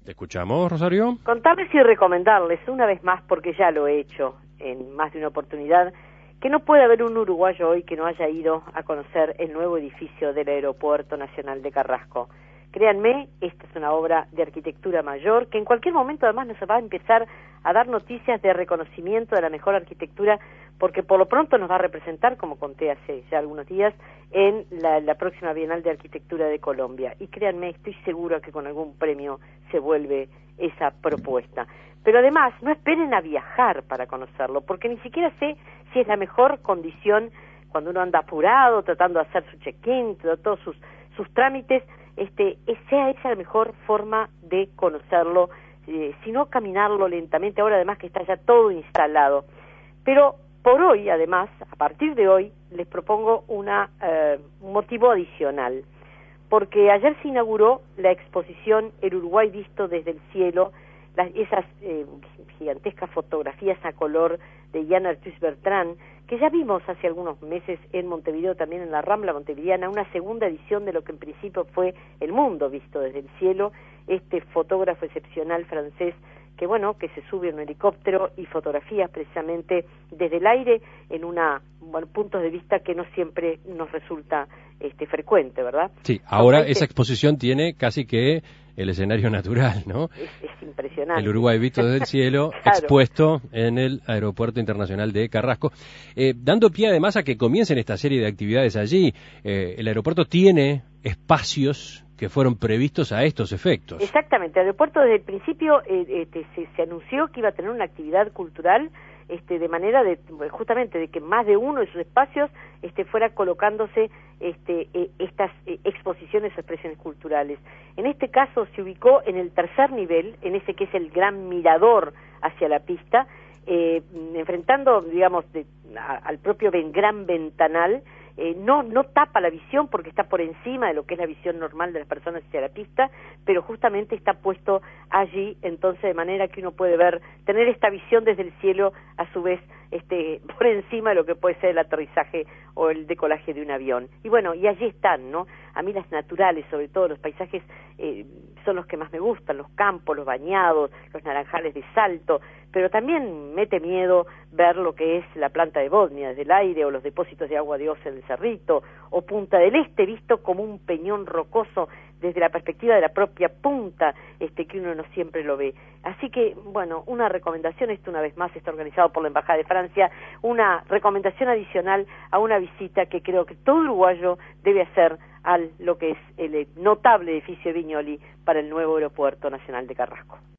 Te escuchamos, Rosario. Contarles y recomendarles una vez más, porque ya lo he hecho en más de una oportunidad, que no puede haber un uruguayo hoy que no haya ido a conocer el nuevo edificio del Aeropuerto Nacional de Carrasco. Créanme, esta es una obra de arquitectura mayor, que en cualquier momento además nos va a empezar a dar noticias de reconocimiento de la mejor arquitectura, porque por lo pronto nos va a representar, como conté hace ya algunos días, en la próxima Bienal de Arquitectura de Colombia. Y créanme, estoy segura que con algún premio se vuelve esa propuesta. Pero además, no esperen a viajar para conocerlo, porque ni siquiera sé si es la mejor condición cuando uno anda apurado, tratando de hacer su check-in, todos sus trámites, sea esa la mejor forma de conocerlo, sino caminarlo lentamente, ahora además que está ya todo instalado. Pero por hoy, además, a partir de hoy, les propongo un motivo adicional, porque ayer se inauguró la exposición El Uruguay visto desde el cielo, esas gigantescas fotografías a color de Jean Arthus Bertrand, que ya vimos hace algunos meses en Montevideo, también en la Rambla montevideana, una segunda edición de lo que en principio fue El Mundo visto desde el cielo, este fotógrafo excepcional francés que se sube en un helicóptero y fotografía precisamente desde el aire en puntos de vista que no siempre nos resulta frecuente, ¿verdad? Sí, ahora esa exposición tiene casi que el escenario natural, ¿no? Es impresionante. El Uruguay visto desde el cielo, claro, expuesto en el Aeropuerto Internacional de Carrasco, dando pie además a que comiencen esta serie de actividades allí. El aeropuerto tiene espacios que fueron previstos a estos efectos. Exactamente, el aeropuerto desde el principio se anunció que iba a tener una actividad cultural, de manera justamente de que más de uno de sus espacios fuera colocándose estas exposiciones o expresiones culturales. En este caso se ubicó en el tercer nivel, en ese que es el gran mirador hacia la pista, enfrentando, digamos, al propio gran ventanal. No tapa la visión porque está por encima de lo que es la visión normal de las personas hacia la pista, pero justamente está puesto allí, entonces de manera que uno puede tener esta visión desde el cielo, a su vez por encima de lo que puede ser el aterrizaje o el decolaje de un avión. Y bueno, y allí están, ¿no? A mí las naturales, sobre todo los paisajes, son los que más me gustan, los campos, los bañados, los naranjales de Salto, pero también mete miedo ver lo que es la planta de Bodnia desde el aire, o los depósitos de agua de Osa en el Cerrito, o Punta del Este visto como un peñón rocoso desde la perspectiva de la propia punta, que uno no siempre lo ve. Así que, bueno, una recomendación, esto una vez más está organizado por la Embajada de Francia, una recomendación adicional a una visita que creo que todo uruguayo debe hacer a lo que es el notable edificio Viñoli para el nuevo Aeropuerto Nacional de Carrasco.